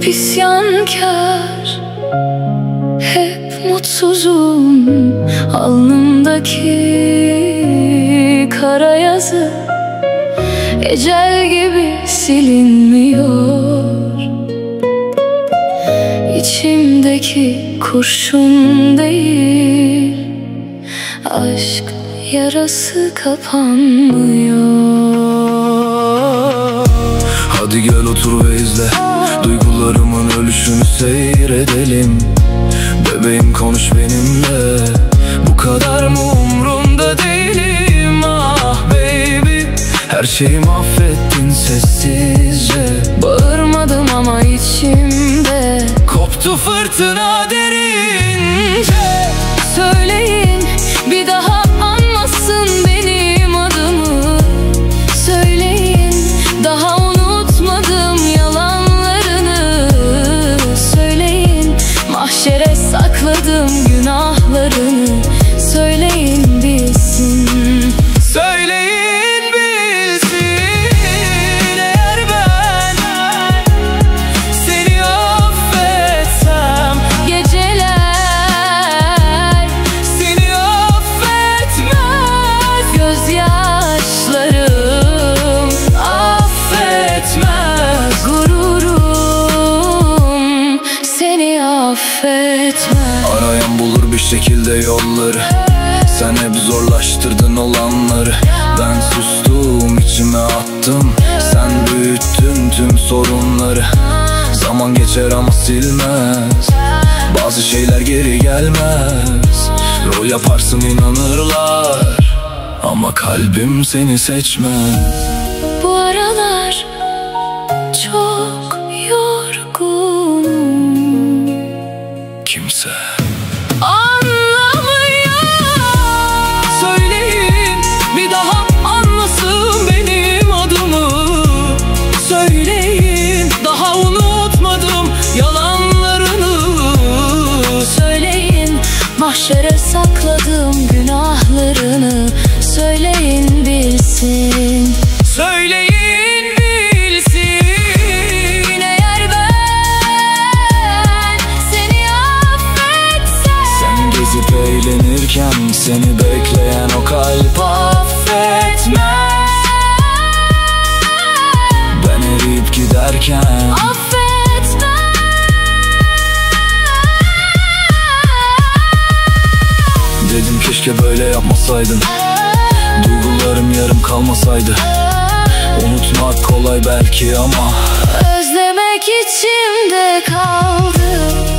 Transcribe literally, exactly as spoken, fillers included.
isyankar, hep mutsuzum. Alnımdaki kara yazı ecel gibi silinmiyor. İçimdeki kurşun değil, aşk yarası kapanmıyor. Hadi gel otur ve izle, duygularımın ölüşünü seyredelim. Bebeğim konuş benimle, bu kadar mı umrumda değilim? Ah baby, her şeyi mahvettin sessizce. Bağırmadım ama içimde koptu fırtına derince. Söyleyin bir daha anmasın benim adımı. Söyleyin daha unutmadım yalanlarını. Söyleyin mahşere sakladım günahlarını. Söyleyin bilsin. Söyleyin bilsin, eğer ben seni affetsem, Geceler seni affetmez. gözyaşlarım Affetmez. Gururum seni affetmez. Arayan bulur bir şekilde yolları, sen hep zorlaştırdın olanları. Ben sustum, içime attım, sen büyüttün tüm sorunları. Zaman geçer ama silmez, bazı şeyler geri gelmez. Rol yaparsın inanırlar, ama kalbim seni seçmez. Bu aralar çok yorgunum. Kimse Anlamıyor. söyleyin bir daha anlasın benim adımı. Söyleyin daha unutmadım yalanlarını. Söyleyin mahşere sakladım günahlarını. Söyleyin bilsin. Söyleyin bilsin, Eğer ben seni affetsem, sen gezip eğlenirken seni bekleyen o kalp affetmez. Ben eriyip giderken affetmem. dedim keşke böyle yapmasaydın, duygularım yarım kalmasaydı. Unutmak kolay belki ama Özlemek içimde kaldı.